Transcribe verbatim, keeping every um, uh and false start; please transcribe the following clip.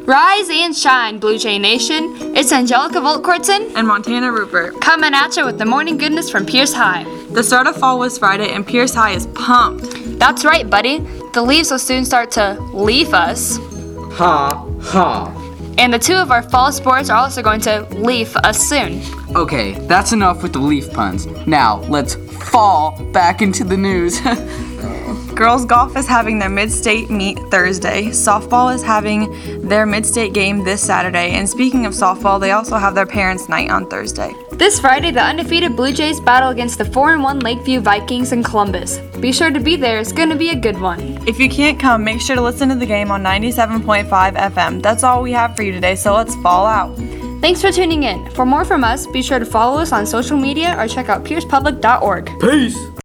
Rise and shine, Blue Jay Nation. It's Angelica Voltkortson and Montana Rupert coming at you with the morning goodness from Pierce High. The start of fall was Friday, and Pierce High is pumped. That's right, buddy. The leaves will soon start to leaf us. Ha, ha. And the two of our fall sports are also going to leaf us soon. Okay, that's enough with the leaf puns. Now, let's fall back into the news. Girls golf is having their mid-state meet Thursday. Softball is having their mid-state game this Saturday. And speaking of softball, they also have their parents' night on Thursday. This Friday, the undefeated Blue Jays battle against the four and one Lakeview Vikings in Columbus. Be sure to be there. It's going to be a good one. If you can't come, make sure to listen to the game on ninety-seven point five F M. That's all we have for you today, so let's fall out. Thanks for tuning in. For more from us, be sure to follow us on social media or check out pierce public dot org. Peace!